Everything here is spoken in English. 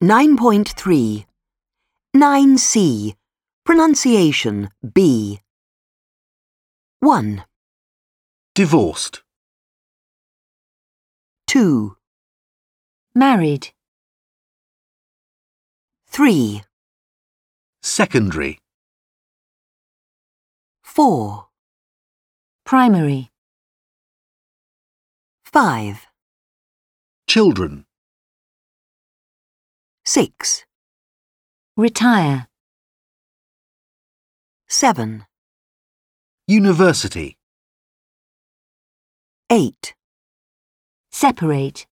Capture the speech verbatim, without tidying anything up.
nine point three. nine C. Pronunciation B. one. Divorced. two. Married. three. Secondary. four. Primary. five. Children. six. Retire. seven. University. eight. Separate.